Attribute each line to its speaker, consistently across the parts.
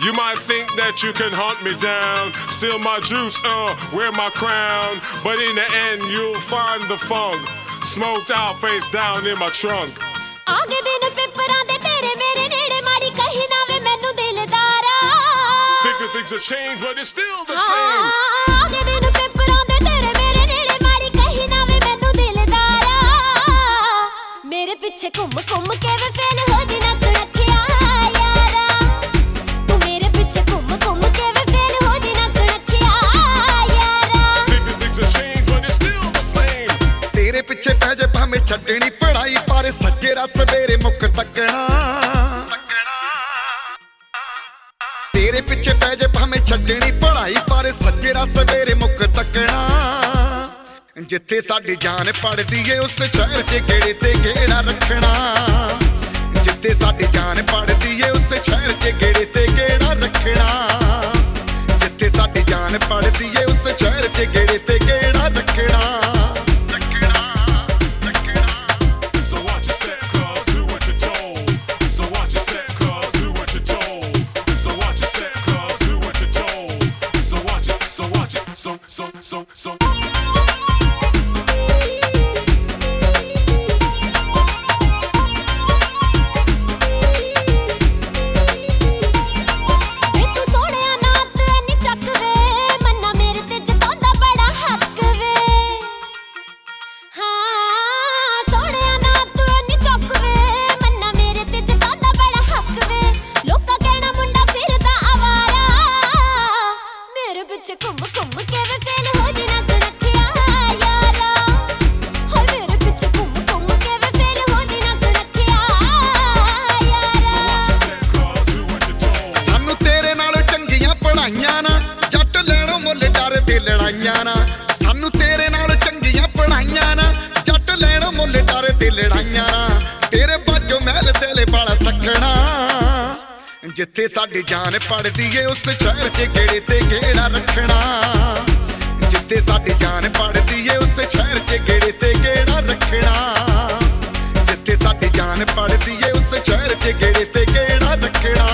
Speaker 1: You might think that you can hunt me down, steal my juice, wear my crown, but in the end you'll find the funk, smoked out face down in my trunk.
Speaker 2: आगे दिन पेपरां दे तेरे मेरे नेड़े माड़ी कहीं ना वे मैनू दिलदारा.
Speaker 1: Thinking things have changed but it's still the same.
Speaker 2: आगे दिन पेपरां दे तेरे मेरे नेड़े माड़ी कहीं ना वे मैनू दिलदारा. मेरे पीछे घुम घुम के वे फेल हो जी ना सुरखिया यारा. तू मेरे पीछे घुम घुम के वे फेल हो जी ना सुरखिया यारा.
Speaker 1: Thinking things have changed but it's still the same.
Speaker 3: तेरे पीछे पै जे भाਵੇਂ ਛੱਡਣੀ पढ़ाई पर सज्जे रा सवेरे मुक तकना. तेरे पीछे पै जे भाਵੇਂ ਛੱਡਣੀ पढ़ाई पर सज्जे रा सवेरे मुक तकना. जिथे साडी जान पड़दी ए उस शहर च गेड़े ते गेड़ा रखना. जिथे साडी जान पड़दी ए उस शहर च गेड़े ते गेड़ा रखना. जिथे साडी जान पड़दी ए उस शहर च गेड़े ते गेड़ा रखना.
Speaker 1: So
Speaker 2: घुम घुम के वे फेल हो जी ना सुरखिया यारा. हाय मेरे पीछे घुम घुम के वे फेल हो जी ना सुरखिया यारा.
Speaker 3: सानू तेरे नाल चंगियां पढ़ाइयां ना, जट लैणों मुल डर दे लड़ाइयां ना. सानू तेरे नाल चंगियां पढ़ाइयां ना, जट लैणों मुल डर दे लड़ाइयां ना. तेरे बाजो महल दिल वाला सखना. जिथे साडी जान पड़दी ए उस शहर च गेड़े ते गेड़ा रखना. जिथे साडी जान पड़दी ए उस शहर च गेड़े ते गेड़ा रखना. जिथे साडी जान पड़दी ए उस शहर च गेड़े ते गेड़ा रखना.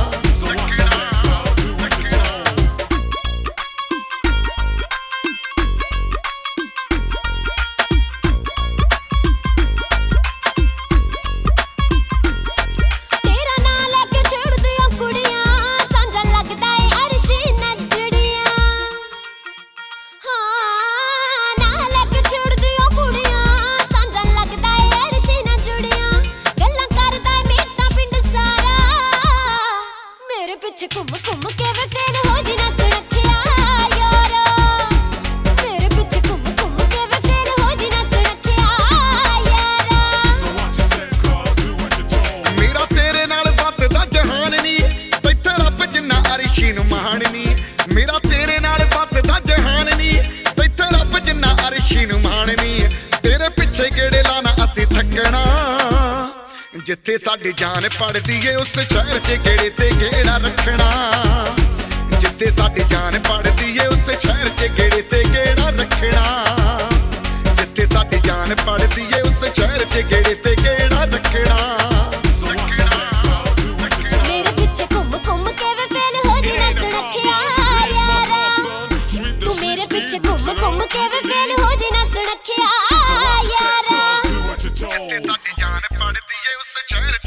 Speaker 2: पीछे घुम घुम के वे फेल हो जी ना सुरखिया यारा. मेरे पीछे घुम घुम के वे फेल हो जी ना सुरखिया यारा.
Speaker 3: मेरा तेरे नाल बसदा जहान नी, तैथे रब जिन्ना अरशी नूं महान नी. मेरा तेरे नाल बसदा जहान नी, तैथे रब जिन्ना अरशी नूं महान नी. तेरे पिछे गेड़े लाना असीं थकना. जिथे साडी जान पड़दी ए उस शहर च गेड़े ते गेड़ा रखना. जिथे साडी जान पड़दी ए उस शहर च गेड़े ते गेड़ा रखना. जिथे साडी जान पड़दी ए उस शहर च गेड़े ते गेड़ा रखना.
Speaker 2: मेरे पीछे घुम घुम के वे फेल हो जी ना सुरखिया यारा. तू मेरे पीछे घुम घुम के वे फेल हो जी ना सुरखिया यारा.
Speaker 3: जिथे साडी जान पड़दी ए उस शहर